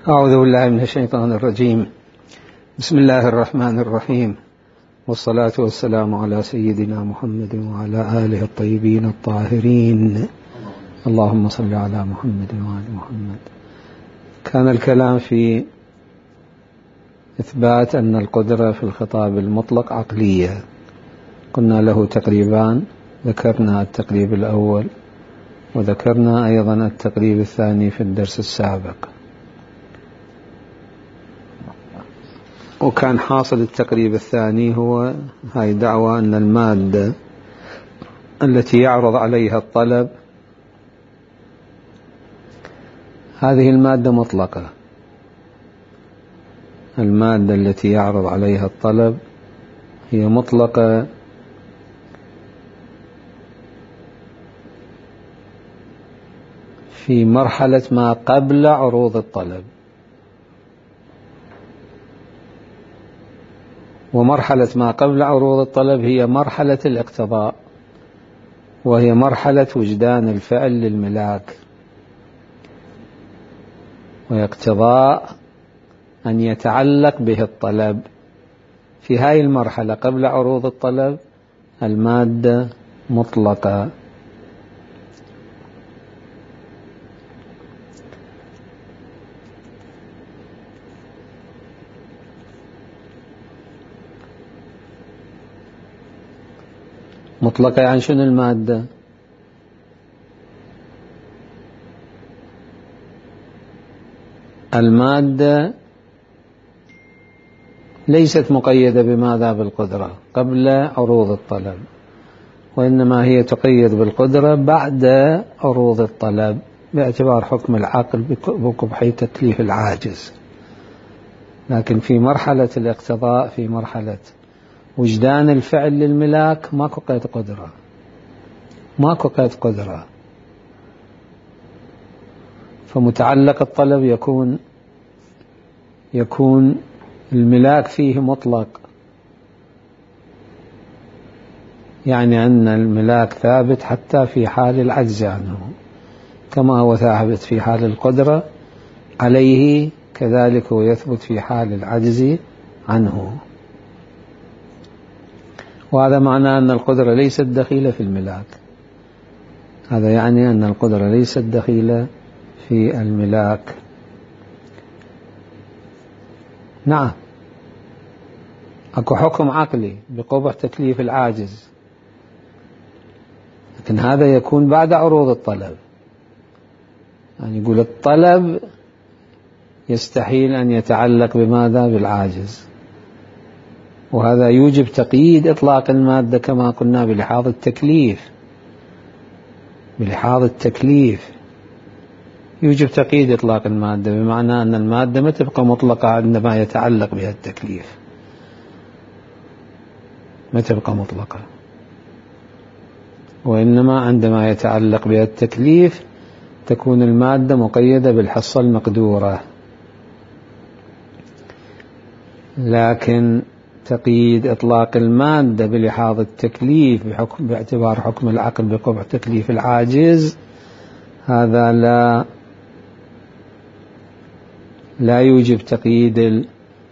أعوذ بالله من الشيطان الرجيم. بسم الله الرحمن الرحيم، والصلاة والسلام على سيدنا محمد وعلى آله الطيبين الطاهرين. اللهم صل على محمد وآل محمد. كان الكلام في إثبات أن القدرة في الخطاب المطلق عقلية. قلنا له تقريبان، ذكرنا التقريب الأول وذكرنا أيضا التقريب الثاني في الدرس السابق. وكان حاصل التقريب الثاني هو هاي دعوة أن المادة التي يعرض عليها الطلب هذه المادة مطلقة. المادة التي يعرض عليها الطلب هي مطلقة في مرحلة ما قبل عروض الطلب، ومرحلة ما قبل عروض الطلب هي مرحلة الاقتضاء، وهي مرحلة وجدان الفعل للملاك، ويقتضاء أن يتعلق به الطلب. في هذه المرحلة قبل عروض الطلب المادة مطلقة. مطلقة يعني شنو المادة؟ المادة ليست مقيدة بماذا؟ بالقدرة قبل عروض الطلب، وإنما هي تقيد بالقدرة بعد عروض الطلب باعتبار حكم العقل بقبح تكليف العاجز. لكن في مرحلة الاقتضاء، في مرحلة وجدان الفعل للملاك، ماكو قيد قدرة، ماكو قيد قدرة. فمتعلق الطلب يكون الملاك فيه مطلق، يعني أن الملاك ثابت حتى في حال العجز عنه، كما هو ثابت في حال القدرة عليه كذلك هو يثبت في حال العجز عنه. وهذا معناه أن القدرة ليست دخيلة في الملاك. هذا يعني أن القدرة ليست دخيلة في الملاك. نعم، أكو حكم عقلي بقبح تكليف العاجز، لكن هذا يكون بعد عروض الطلب. يعني يقول الطلب يستحيل أن يتعلق بماذا؟ بالعاجز، وهذا يوجب تقييد إطلاق المادة كما قلنا بلحاظ التكليف. بلحاظ التكليف يوجب تقييد إطلاق المادة، بمعنى أن المادة ما تبقى مطلقة عندما يتعلق بها التكليف، ما تبقى مطلقة، وإنما عندما يتعلق بها التكليف تكون المادة مقيدة بالحصة المقدورة. لكن تقييد إطلاق المادة بلحاظ التكليف باعتبار حكم العقل بقبح تكليف العاجز، هذا لا يوجب تقييد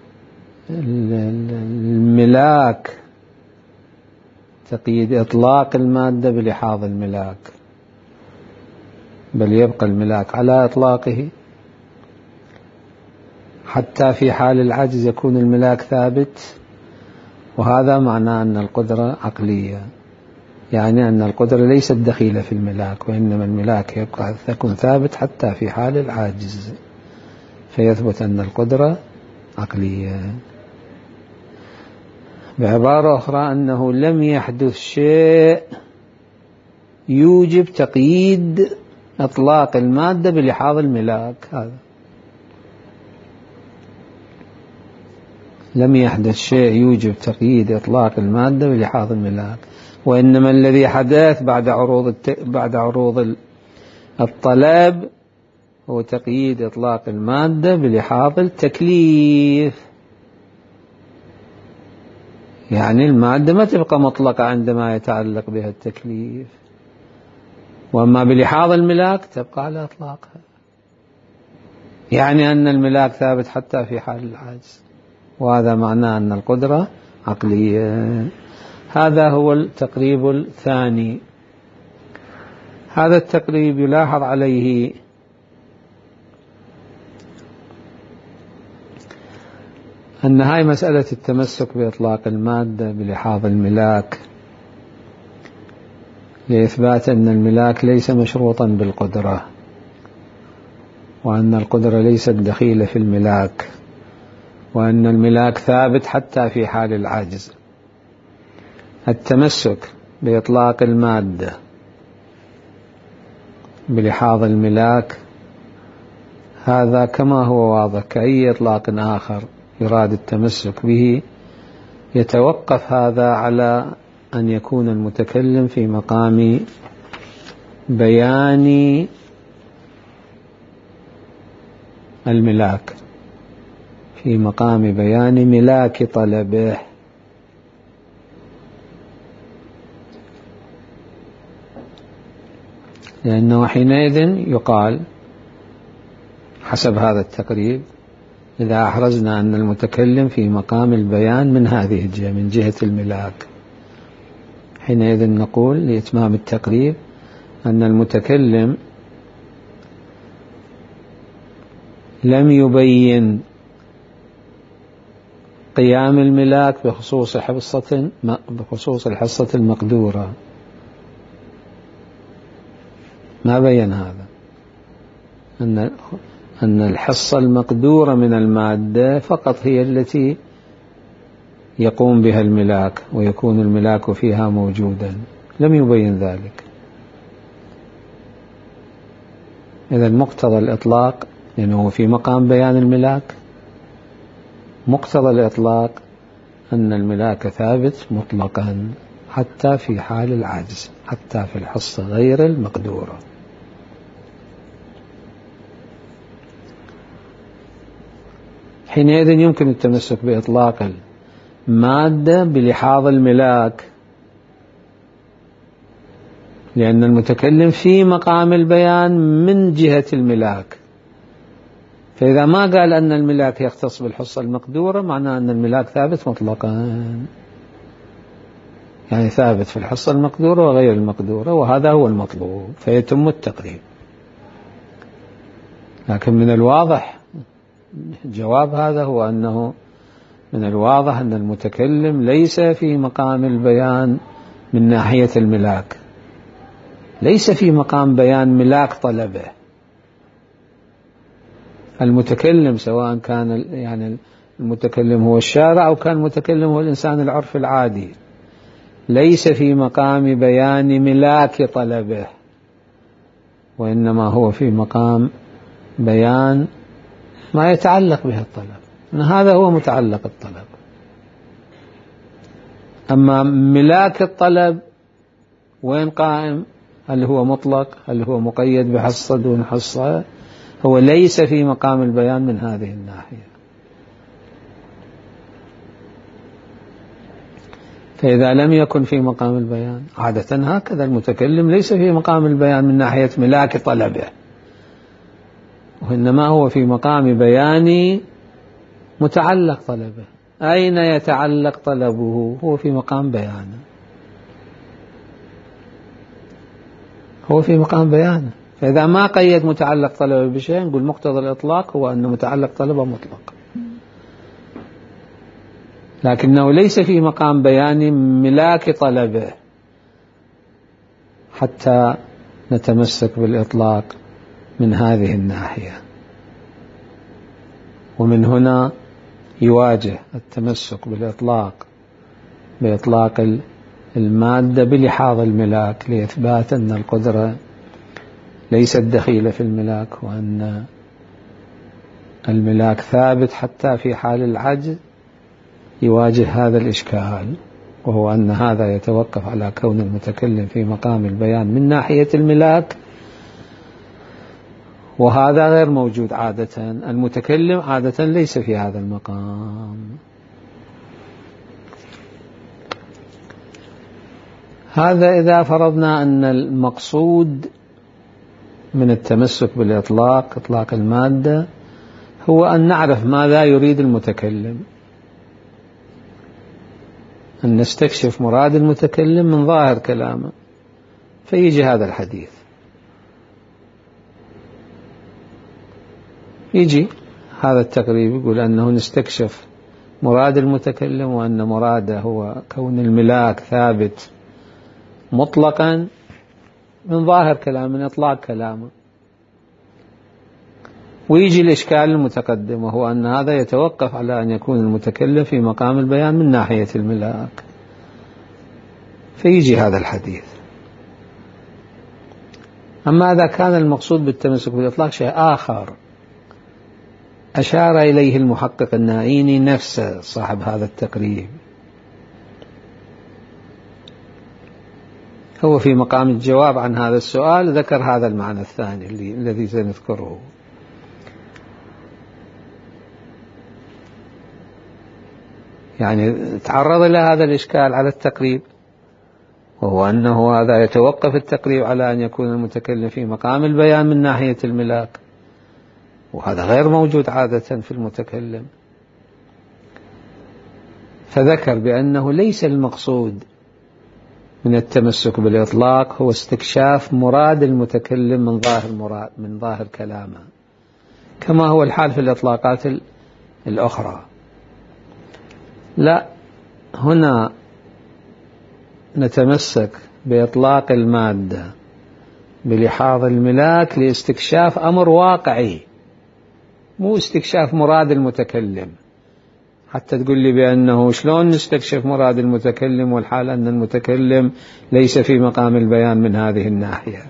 الملاك، تقييد إطلاق المادة بلحاظ الملاك، بل يبقى الملاك على إطلاقه حتى في حال العجز يكون الملاك ثابت. وهذا معناه أن القدرة عقلية، يعني أن القدرة ليست دخيلة في الملاك، وإنما الملاك يكون ثابت حتى في حال العاجز، فيثبت أن القدرة عقلية. بعبارة أخرى أنه لم يحدث شيء يوجب تقييد إطلاق المادة بلحاظ الملاك. هذا لم يحدث شيء يوجب تقييد إطلاق المادة بلحاظ الملاك، وإنما الذي حدث بعد عروض الطلب هو تقييد إطلاق المادة بلحاظ التكليف. يعني المادة ما تبقى مطلقة عندما يتعلق بها التكليف، وأما بلحاظ الملاك تبقى على إطلاقها. يعني أن الملاك ثابت حتى في حال العجز، وهذا معناه أن القدرة عقلية. هذا هو التقريب الثاني. هذا التقريب يلاحظ عليه أن هاي مسألة التمسك بإطلاق المادة بلحاظ الملاك لإثبات أن الملاك ليس مشروطا بالقدرة، وأن القدرة ليست دخيلة في الملاك، وأن الملاك ثابت حتى في حال العجز. التمسك بإطلاق المادة بلحاظ الملاك هذا كما هو واضح كأي إطلاق آخر يراد التمسك به، يتوقف هذا على أن يكون المتكلم في مقام بيان الملاك، في مقام بيان ملاك طلبه. لأنه حينئذ يقال حسب هذا التقريب إذا أحرزنا أن المتكلم في مقام البيان من هذه الجهة، من جهة الملاك، حينئذ نقول لإتمام التقريب أن المتكلم لم يبين قيام الملاك بخصوص الحصة المقدورة، ما بين هذا، أن الحصة المقدورة من المادة فقط هي التي يقوم بها الملاك ويكون الملاك فيها موجودا، لم يبين ذلك. إذا مقتضى الإطلاق، لأنه في مقام بيان الملاك، مقتضى الإطلاق أن الملاك ثابت مطلقا حتى في حال العجز، حتى في الحصة غير المقدورة. حينئذ يمكن التمسك بإطلاق المادة بلحاظ الملاك، لأن المتكلم في مقام البيان من جهة الملاك. فإذا ما قال أن الملاك يختص بالحصة المقدورة معناه أن الملاك ثابت مطلقا، يعني ثابت في الحصة المقدورة وغير المقدورة، وهذا هو المطلوب فيتم التقريب. لكن من الواضح جواب هذا هو أنه من الواضح أن المتكلم ليس في مقام البيان من ناحية الملاك، ليس في مقام بيان ملاك طلبه. المتكلم سواء كان يعني المتكلم هو الشارع أو كان المتكلم هو الإنسان العرف العادي، ليس في مقام بيان ملاك طلبه، وإنما هو في مقام بيان ما يتعلق به الطلب، أن هذا هو متعلق الطلب. أما ملاك الطلب وين قائم؟ هل هو مطلق؟ هل هو مقيد بحصة دون حصة؟ هو ليس في مقام البيان من هذه الناحية. فإذا لم يكن في مقام البيان، عادة هكذا المتكلم ليس في مقام البيان من ناحية ملاك طلبه، وإنما هو في مقام بيان متعلق طلبه. أين يتعلق طلبه؟ هو في مقام بيانه، هو في مقام بيانه. فإذا ما قيد متعلق طلبه بشيء نقول مقتضى الإطلاق هو أن متعلق طلبه مطلق، لكنه ليس في مقام بيان ملاك طلبه حتى نتمسك بالإطلاق من هذه الناحية. ومن هنا يواجه التمسك بإطلاق المادة بلحاظ الملاك لإثبات أن القدرة ليست دخيلة في الملاك، وأن الملاك ثابت حتى في حال العجز. يواجه هذا الإشكال، وهو أن هذا يتوقف على كون المتكلم في مقام البيان من ناحية الملاك، وهذا غير موجود عادة. المتكلم عادة ليس في هذا المقام. هذا إذا فرضنا أن المقصود من التمسك بالإطلاق إطلاق المادة هو أن نعرف ماذا يريد المتكلم، أن نستكشف مراد المتكلم من ظاهر كلامه، فيجي هذا الحديث، يجي هذا التقريب يقول أنه نستكشف مراد المتكلم، وأن مراده هو كون الملاك ثابت مطلقا من ظاهر كلامه، من إطلاق كلامه. ويجي الإشكال المتقدم، وهو أن هذا يتوقف على أن يكون المتكلم في مقام البيان من ناحية الملاك، فيجي هذا الحديث. أما إذا كان المقصود بالتمسك بالإطلاق شيء آخر أشار إليه المحقق النائيني نفسه صاحب هذا التقريب، هو في مقام الجواب عن هذا السؤال ذكر هذا المعنى الثاني الذي سنذكره. يعني تعرض إلى هذا الإشكال على التقريب، وهو أنه هذا يتوقف التقريب على أن يكون المتكلم في مقام البيان من ناحية الملاك، وهذا غير موجود عادة في المتكلم. فذكر بأنه ليس المقصود من التمسك بالإطلاق هو استكشاف مراد المتكلم من ظاهر كلامه، كما هو الحال في الإطلاقات الأخرى. لا، هنا نتمسك بإطلاق المادة بلحاظ الملاك لاستكشاف أمر واقعي، مو استكشاف مراد المتكلم. حتى تقول لي بأنه شلون نستكشف مراد المتكلم والحال أن المتكلم ليس في مقام البيان من هذه الناحية.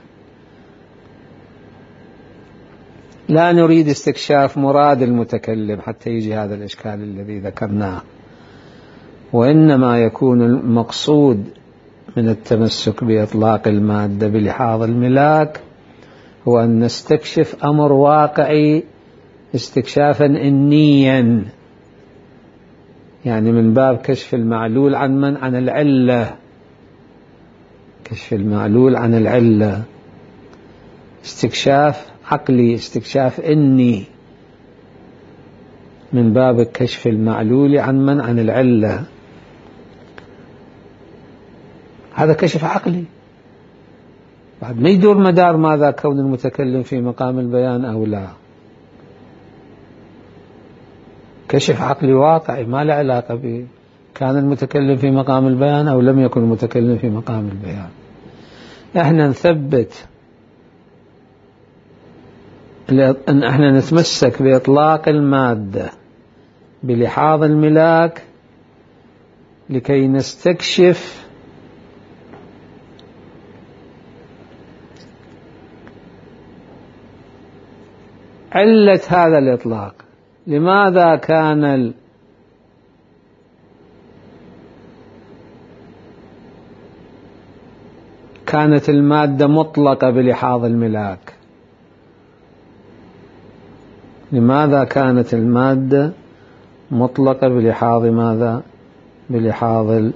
لا نريد استكشاف مراد المتكلم حتى يجي هذا الإشكال الذي ذكرناه، وإنما يكون المقصود من التمسك بإطلاق المادة بلحاظ الملاك هو أن نستكشف أمر واقعي استكشافا إنيا، يعني من باب كشف المعلول عن العلة، كشف المعلول عن العلة، استكشاف عقلي، استكشاف إني، من باب كشف المعلول عن العلة. هذا كشف عقلي، بعد ما يدور مدار ماذا كون المتكلم في مقام البيان أو لا، كشف عقلي واقعي ما له علاقة به كان المتكلم في مقام البيان أو لم يكن المتكلم في مقام البيان. احنا نثبت أن احنا نتمسك بإطلاق المادة بلحاظ الملاك لكي نستكشف علة هذا الإطلاق. لماذا كانت المادة مطلقة بلحاظ الملاك؟ لماذا كانت المادة مطلقة بلحاظ ماذا؟ بلحاظ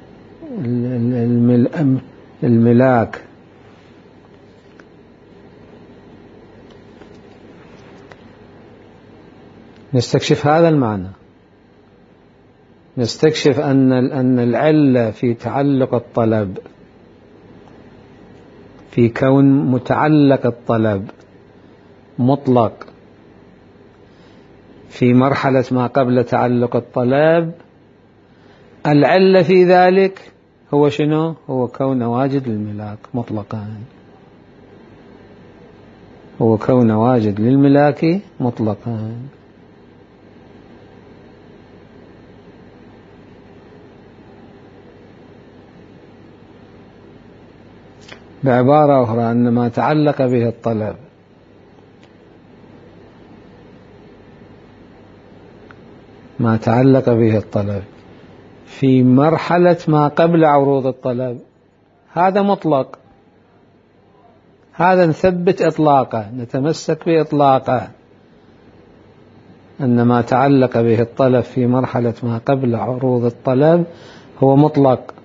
الملاك. نستكشف هذا المعنى، نستكشف أن العلة في تعلق الطلب، في كون متعلق الطلب مطلق في مرحلة ما قبل تعلق الطلب، العلة في ذلك هو شنو؟ هو كون واجد للملاك مطلقا، هو كون واجد للملاك مطلقا. بعبارة أخرى أن ما تعلق به الطلب في مرحلة ما قبل عروض الطلب هذا مطلق، هذا نثبت إطلاقه، نتمسك بإطلاقه، أن ما تعلق به الطلب في مرحلة ما قبل عروض الطلب هو مطلق.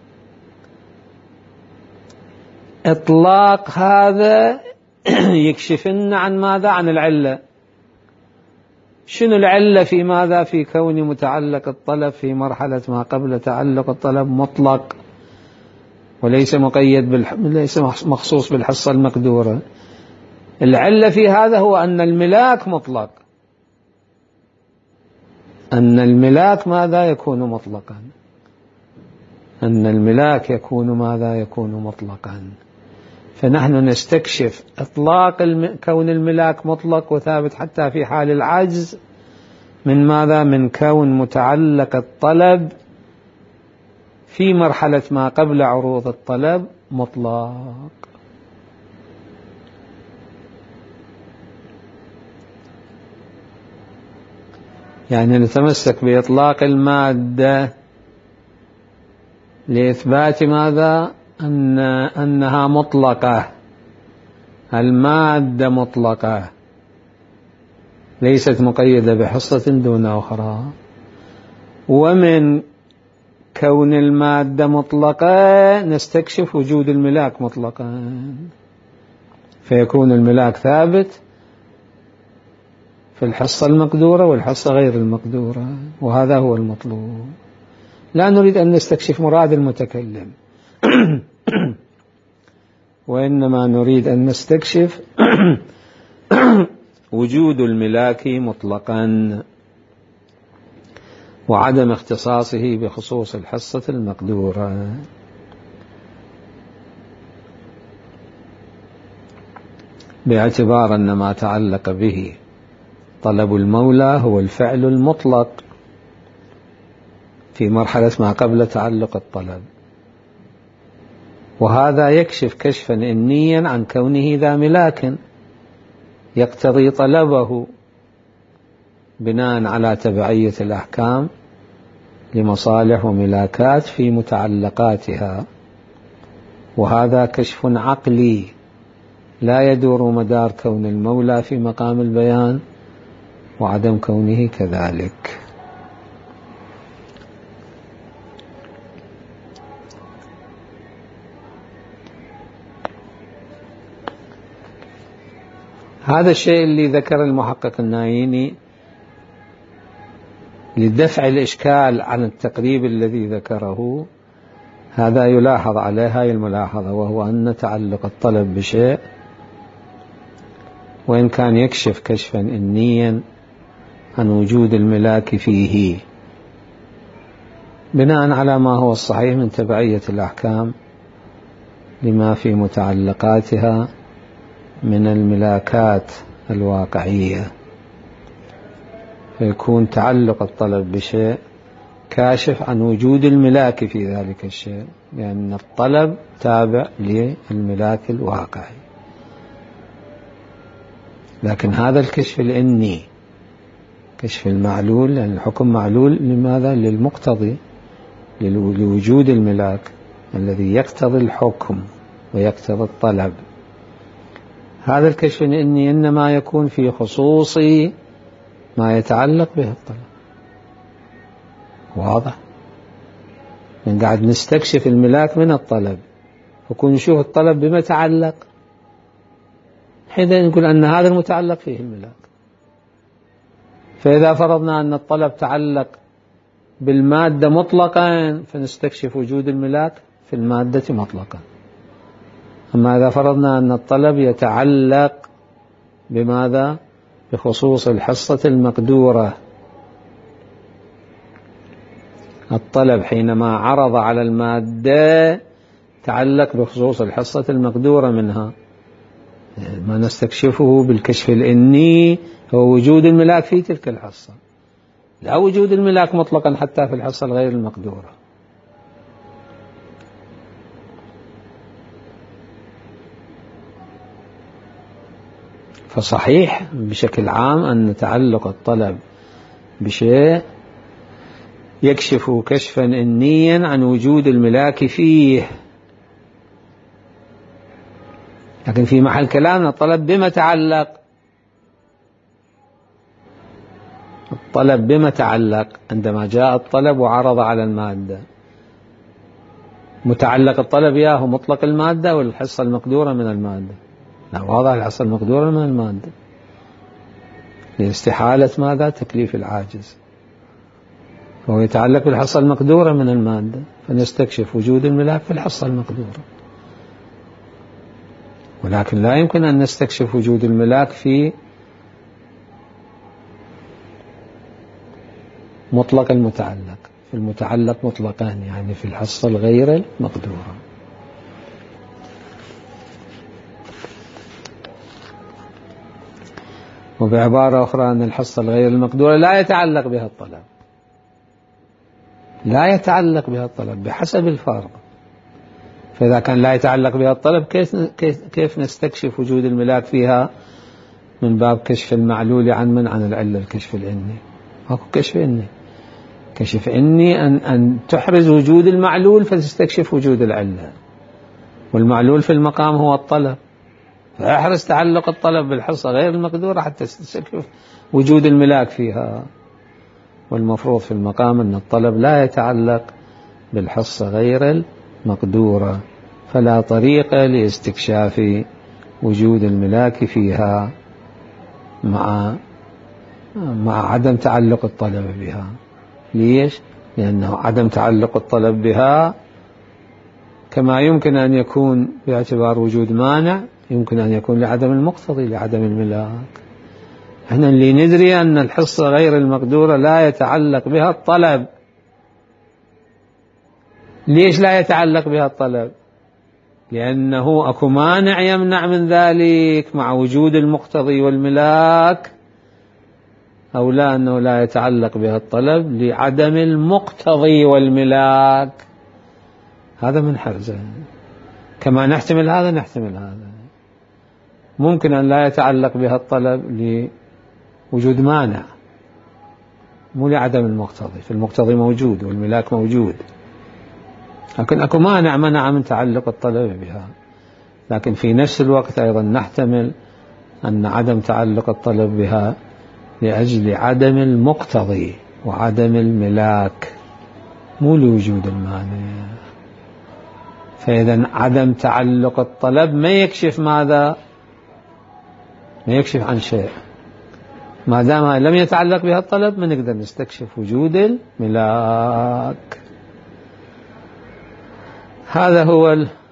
إطلاق هذا يكشف لنا عن ماذا؟ عن العلة. شنو العلة في ماذا؟ في كون متعلق الطلب في مرحلة ما قبل تعلق الطلب مطلق وليس مقيد ليس مخصوص بالحصة المقدورة. العلة في هذا هو أن الملاك مطلق، أن الملاك ماذا يكون مطلقا، أن الملاك يكون ماذا يكون مطلقا. فنحن نستكشف إطلاق كون الملاك مطلق وثابت حتى في حال العجز من ماذا؟ من كون متعلق الطلب في مرحلة ما قبل عروض الطلب مطلق. يعني نتمسك بإطلاق المادة لإثبات ماذا؟ أنها مطلقة، المادة مطلقة ليست مقيدة بحصة دون أخرى. ومن كون المادة مطلقة نستكشف وجود الملاك مطلقا، فيكون الملاك ثابت في الحصة المقدورة والحصة غير المقدورة، وهذا هو المطلوب. لا نريد أن نستكشف مراد المتكلم وإنما نريد أن نستكشف وجود الملاك مطلقا وعدم اختصاصه بخصوص الحصة المقدورة. باعتبار أن ما تعلق به طلب المولى هو الفعل المطلق في مرحلة ما قبل تعلق الطلب، وهذا يكشف كشفا إنيا عن كونه ذا ملاك يقتضي طلبه بناء على تبعية الأحكام لمصالح وملاكات في متعلقاتها. وهذا كشف عقلي لا يدور مدار كون المولى في مقام البيان وعدم كونه كذلك. هذا الشيء اللي ذكر المحقق النايني لدفع الإشكال عن التقريب الذي ذكره، هذا يلاحظ عليه هاي الملاحظة، وهو أن تعلق الطلب بشيء وإن كان يكشف كشفا إنيا عن وجود الملاك فيه بناء على ما هو الصحيح من تبعية الأحكام لما في متعلقاتها من الملاكات الواقعية، فيكون تعلق الطلب بشيء كاشف عن وجود الملاك في ذلك الشيء، لأن الطلب تابع للملاك الواقعي. لكن هذا الكشف الإني كشف المعلول، لأن الحكم معلول لماذا؟ للمقتضي، لوجود الملاك الذي يقتضي الحكم ويقتضي الطلب. هذا الكشف الإني إنما يكون في خصوص ما يتعلق به الطلب. واضح؟ من قاعد نستكشف الملاك من الطلب، وكون نشوف الطلب بما تعلق، حينئذ نقول أن هذا المتعلق فيه الملاك. فإذا فرضنا أن الطلب تعلق بالمادة مطلقا فنستكشف وجود الملاك في المادة مطلقا. أما إذا فرضنا أن الطلب يتعلق بماذا؟ بخصوص الحصة المقدورة، الطلب حينما عرض على المادة تعلق بخصوص الحصة المقدورة منها، ما نستكشفه بالكشف الإني هو وجود الملاك في تلك الحصة، لا وجود الملاك مطلقا حتى في الحصة الغير المقدورة. فصحيح بشكل عام أن تعلق الطلب بشيء يكشف كشفا إنيا عن وجود الملاك فيه، لكن في محل كلامنا الطلب بما تعلق، الطلب بما تعلق عندما جاء الطلب وعرض على المادة، متعلق الطلب ياه مطلق المادة والحصة المقدورة من المادة. لا، واضح الحصة المقدورة من المادة، لاستحالة ماذا؟ تكليف العاجز. فهو يتعلق بالحصة المقدورة من المادة، فنستكشف وجود الملاك في الحصة المقدورة، ولكن لا يمكن أن نستكشف وجود الملاك في مطلق المتعلق. في المتعلق مطلقان، يعني في الحصة الغير المقدورة. وبعبارة أخرى أن الحصة الغير المقدورة لا يتعلق بها الطلب، لا يتعلق بها الطلب بحسب الفارق. فإذا كان لا يتعلق بها الطلب، كيف نستكشف وجود الملاك فيها من باب كشف المعلول عن العلة الكشف الإني؟ أكو كشف إني. كشف إني أن تحرز وجود المعلول فتستكشف وجود العلة، والمعلول في المقام هو الطلب، فاحرز تعلق الطلب بالحصة غير المقدورة حتى تستكشف وجود الملاك فيها. والمفروض في المقام أن الطلب لا يتعلق بالحصة غير المقدورة، فلا طريق لاستكشاف وجود الملاك فيها مع عدم تعلق الطلب بها. ليش؟ لأنه عدم تعلق الطلب بها كما يمكن أن يكون باعتبار وجود مانع، يمكن أن يكون لعدم المقتضي، لعدم الملاك. احنا اللي ندري أن الحصة غير المقدورة لا يتعلق بها الطلب. ليش لا يتعلق بها الطلب؟ لأنه أكو مانع يمنع من ذلك مع وجود المقتضي والملاك، أو لا أنه لا يتعلق بها الطلب لعدم المقتضي والملاك. هذا من حرزه. كما نحتمل هذا نحتمل هذا. ممكن أن لا يتعلق بها الطلب لوجود مانع، مو لعدم المقتضي، فالمقتضي موجود والملاك موجود، لكن أكو مانع منع من تعلق الطلب بها. لكن في نفس الوقت أيضا نحتمل أن عدم تعلق الطلب بها لأجل عدم المقتضي وعدم الملاك، مو لوجود المانع. فإذا عدم تعلق الطلب ما يكشف ماذا؟ ما يكشف عن شيء. ما دام لم يتعلق بها الطلب ما نقدر نستكشف وجود الملاك. هذا هو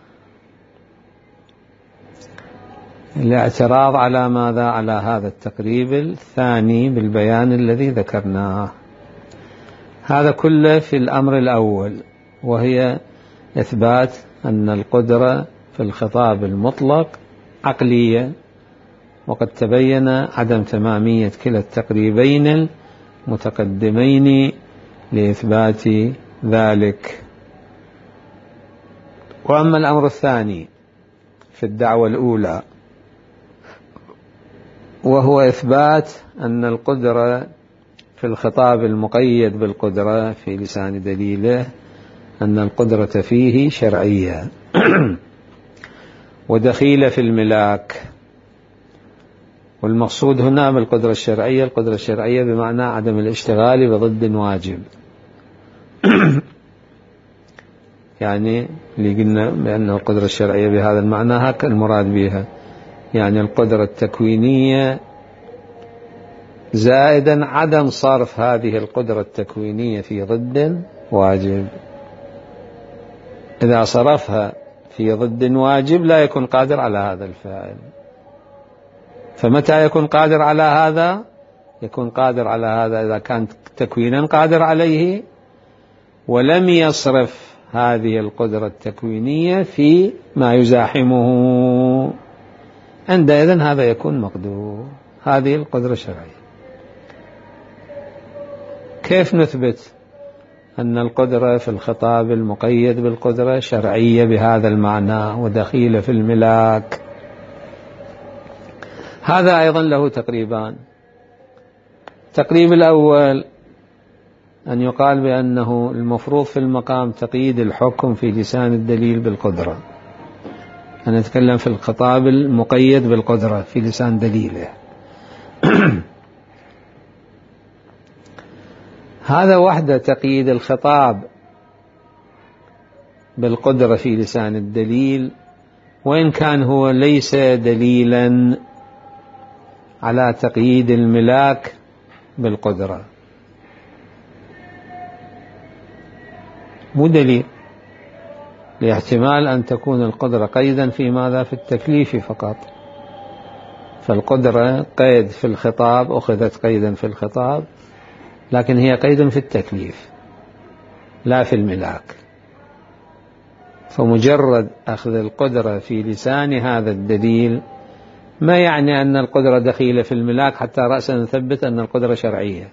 الاعتراض على ماذا؟ على هذا التقريب الثاني بالبيان الذي ذكرناه. هذا كله في الأمر الأول، وهي إثبات أن القدرة في الخطاب المطلق عقلية، وقد تبين عدم تمامية كلا التقريبين المتقدمين لإثبات ذلك. وأما الأمر الثاني في الدعوة الأولى، وهو إثبات أن القدرة في الخطاب المقيد بالقدرة في لسان دليله، أن القدرة فيه شرعية ودخيلة في الملاك. والمقصود هنا بالقدرة الشرعية، القدرة الشرعية بمعنى عدم الاشتغال بضد واجب. يعني اللي قلنا بأن القدرة الشرعية بهذا المعنى هكذا المراد بها، يعني القدرة التكوينية زائدا عدم صرف هذه القدرة التكوينية في ضد واجب. إذا صرفها في ضد واجب لا يكون قادر على هذا الفعل. فمتى يكون قادر على هذا؟ يكون قادر على هذا إذا كان تكوينا قادر عليه ولم يصرف هذه القدرة التكوينية في ما يزاحمه، عندئذ هذا يكون مقدور. هذه القدرة الشرعية. كيف نثبت أن القدرة في الخطاب المقيد بالقدرة شرعية بهذا المعنى ودخيلة في الملاك؟ هذا أيضا له تقريبان. التقريب الأول أن يقال بأنه المفروض في المقام تقييد الحكم في لسان الدليل بالقدرة. أنا أتكلم في الخطاب المقيد بالقدرة في لسان دليله. هذا وحده تقييد الخطاب بالقدرة في لسان الدليل، وإن كان هو ليس دليلا على تقييد الملاك بالقدرة، مو دليل، لاحتمال أن تكون القدرة قيدا في ماذا؟ في التكليف فقط. فالقدرة قيد في الخطاب، أخذت قيدا في الخطاب، لكن هي قيد في التكليف لا في الملاك. فمجرد أخذ القدرة في لسان هذا الدليل ما يعني أن القدرة دخيلة في الملاك حتى رأسا نثبت أن القدرة شرعية.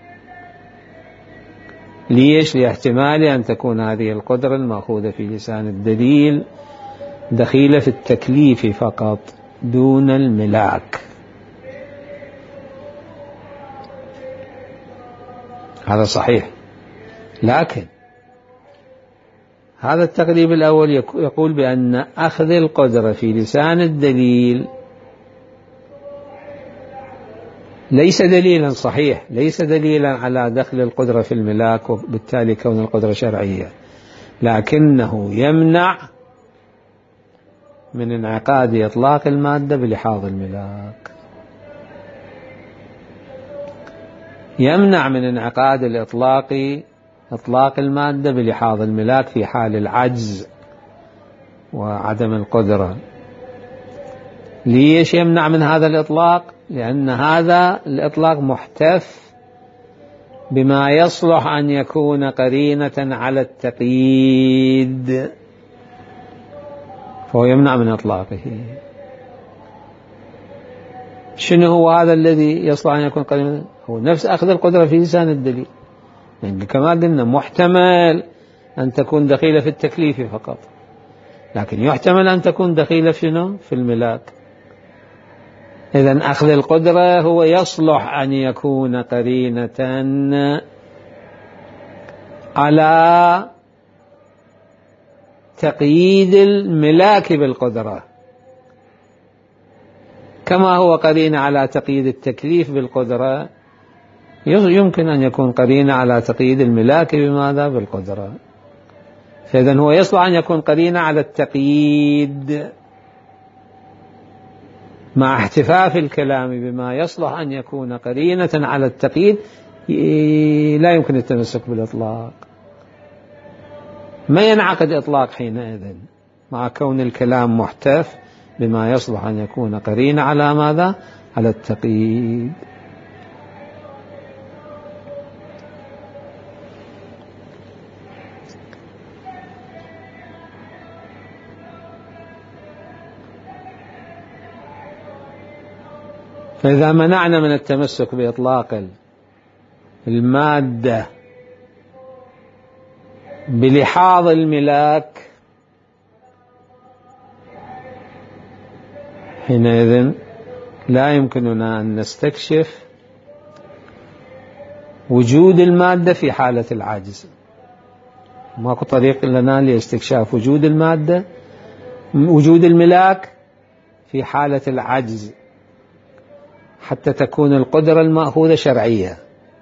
ليش؟ لاحتمال أن تكون هذه القدرة المأخوذة في لسان الدليل دخيلة في التكليف فقط دون الملاك. هذا صحيح، لكن هذا التقريب الأول يقول بأن أخذ القدرة في لسان الدليل ليس دليلا صحيح، ليس دليلا على دخل القدرة في الملاك وبالتالي كون القدرة شرعية، لكنه يمنع من انعقاد إطلاق المادة بلحاظ الملاك، يمنع من انعقاد إطلاق المادة بلحاظ الملاك في حال العجز وعدم القدرة. ليش يمنع من هذا الإطلاق؟ لأن هذا الإطلاق محتف بما يصلح أن يكون قرينة على التقييد، فهو يمنع من إطلاقه. شنو هو هذا الذي يصلح أن يكون قرينة؟ هو نفس أخذ القدرة في لسان الدليل، يعني كما قلنا محتمل أن تكون دخيلة في التكليف فقط، لكن يحتمل أن تكون دخيلة في الملاك. إذن أخذ القدرة هو يصلح أن يكون قرينة على تقييد الملاك بالقدرة، كما هو قرينة على تقييد التكليف بالقدرة، يمكن أن يكون قرينة على تقييد الملاك بماذا؟ بالقدرة. فإذن هو يصلح أن يكون قرينة على التقييد مع احتفاف الكلام بما يصلح أن يكون قرينة على التقييد. لا يمكن التمسك بالإطلاق، ما ينعقد إطلاق حينئذ مع كون الكلام محتف بما يصلح أن يكون قرينة على ماذا؟ على التقييد. فإذا منعنا من التمسك بإطلاق المادة بلحاظ الملاك، حينئذ لا يمكننا أن نستكشف وجود المادة في حالة العجز. ماكو طريق لنا لاستكشاف وجود المادة، وجود الملاك في حالة العجز حتى تكون القدرة المأخوذة شرعية،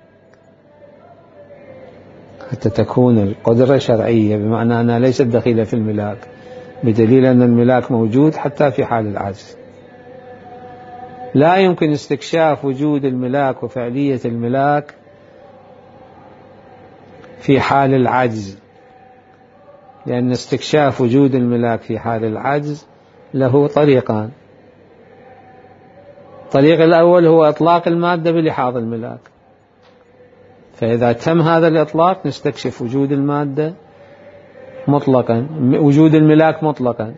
حتى تكون القدرة شرعية بمعنى أنها ليست دخيلة في الملاك، بدليل أن الملاك موجود حتى في حال العجز. لا يمكن استكشاف وجود الملاك وفعلية الملاك في حال العجز، لأن استكشاف وجود الملاك في حال العجز له طريقان. الطريق الأول هو إطلاق المادة بلحاظ الملاك، فإذا تم هذا الإطلاق نستكشف وجود المادة مطلقا، وجود الملاك مطلقا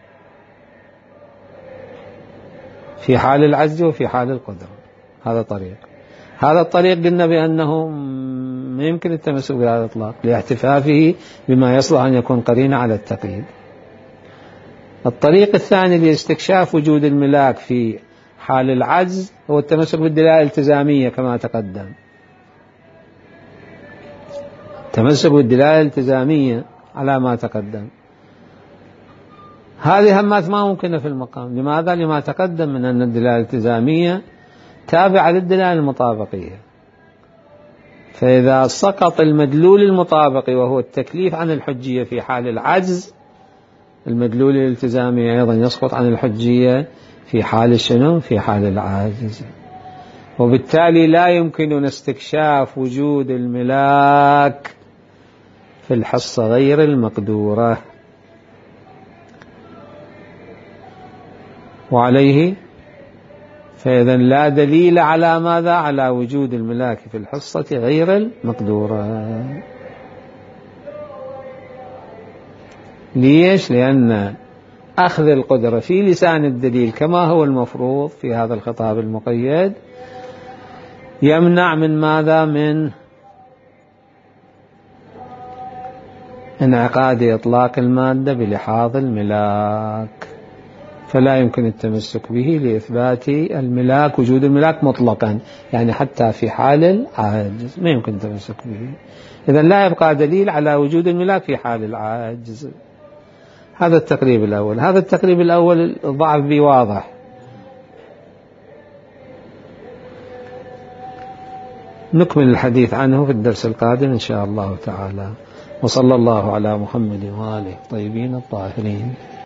في حال العجز وفي حال القدرة. هذا الطريق قلنا بأنه ما يمكن التمسك بهذا الإطلاق لاحتفافه بما يصلح أن يكون قرينة على التقييد. الطريق الثاني لاستكشاف وجود الملاك في حال العجز هو التمسك بالدلالة الالتزامية كما تقدم. التمسك بالدلالة الالتزامية على ما تقدم، هذه همات ما ممكنة في المقام. لماذا؟ لما تقدم من أن الدلالة الالتزامية تابعة للدلالة المطابقية، فإذا سقط المدلول المطابقي وهو التكليف عن الحجية في حال العجز، المدلول الالتزامي أيضا يسقط عن الحجية في حال شنو؟ في حال العاجز. وبالتالي لا يمكننا استكشاف وجود الملاك في الحصة غير المقدورة. وعليه فإذا لا دليل على ماذا؟ على وجود الملاك في الحصة غير المقدورة. ليش؟ لأن أخذ القدرة في لسان الدليل كما هو المفروض في هذا الخطاب المقيد يمنع من ماذا؟ من انعقاد إطلاق المادة بلحاظ الملاك، فلا يمكن التمسك به لإثبات الملاك، وجود الملاك مطلقا، يعني حتى في حال العاجز ما يمكن التمسك به. إذن لا يبقى دليل على وجود الملاك في حال العاجز. هذا التقريب الأول. هذا التقريب الأول الضعف به واضح. نكمل الحديث عنه في الدرس القادم إن شاء الله تعالى. وصلى الله على محمد وآله الطيبين الطاهرين.